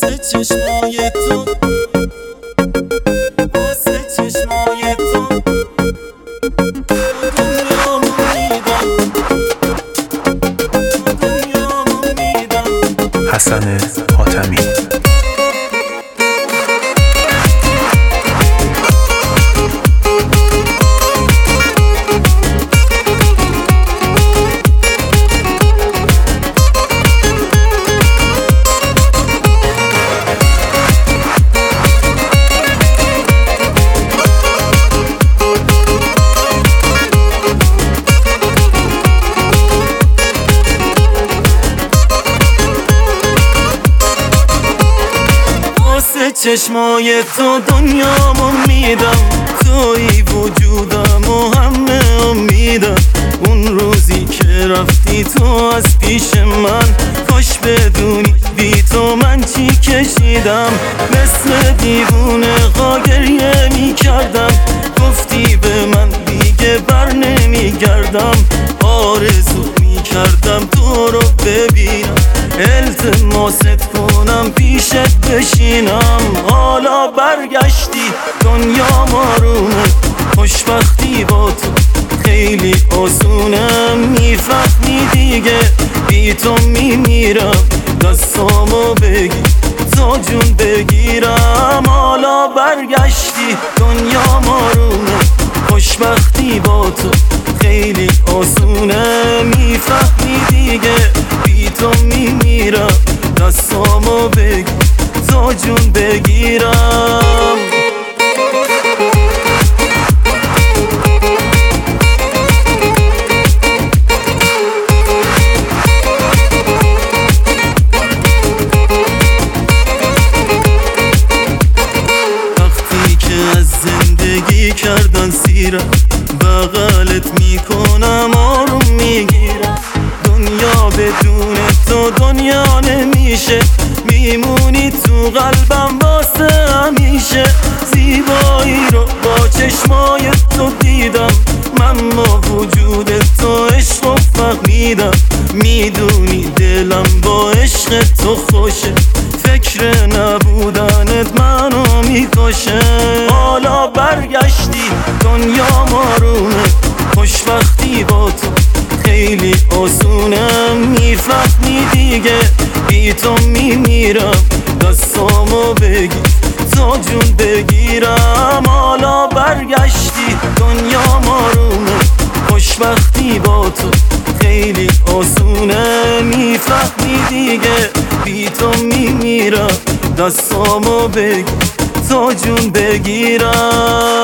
واسه چشمای تو، واسه چشمای تو دنیامو میدم، دنیامو میدم. حسن حاتمی. چشمای تو دنیامو میدم، توی وجودم و همه امیدم. اون روزی که رفتی تو از پیش من، کاش بدونی بی تو من چی کشیدم. مثل دیوونه گریه میکردم، گفتی به من دیگه بر نمیگردم. آرزو میکردم تو رو ببینم، التماست کنم پیشت بشینم. حالا برگشتی دنیا مارونه، خوشبختی با تو خیلی آسونه. میفهمی دیگه بی تو میمیرم، دستامو بگیر تا جون بگیرم. حالا برگشتی دنیا مارونه، خوشبختی با تو خیلی آسونه. میفهمی دیگه بی تو میمیرم، دستامو بگیر تا جون بگیرم. وقتی که از زندگی کردن سیرم، بغلت میکنم آروم میگیرم. دنیا بدون تو دنیا نمیشه، میمونی تو قلبم واسه همیشه. زیبایی رو با چشمای تو دیدم، من با وجود تو عشق رو فهمیدم. میدونی دلم با عشق تو خوشه، فکر نبودنت منو میکشه. حالا برگشتی دنیا مارونه، خوشبختی با تو خیلی آسونه. میفهمی دیگه بی تو میمیرم، دستامو بگیر تا جون بگیرم. حالا برگشتی دنیا مارونه، خوشبختی با تو خیلی آسونه. میفهمی دیگه بی تو میمیرم، دستامو بگیر تا جون بگیرم.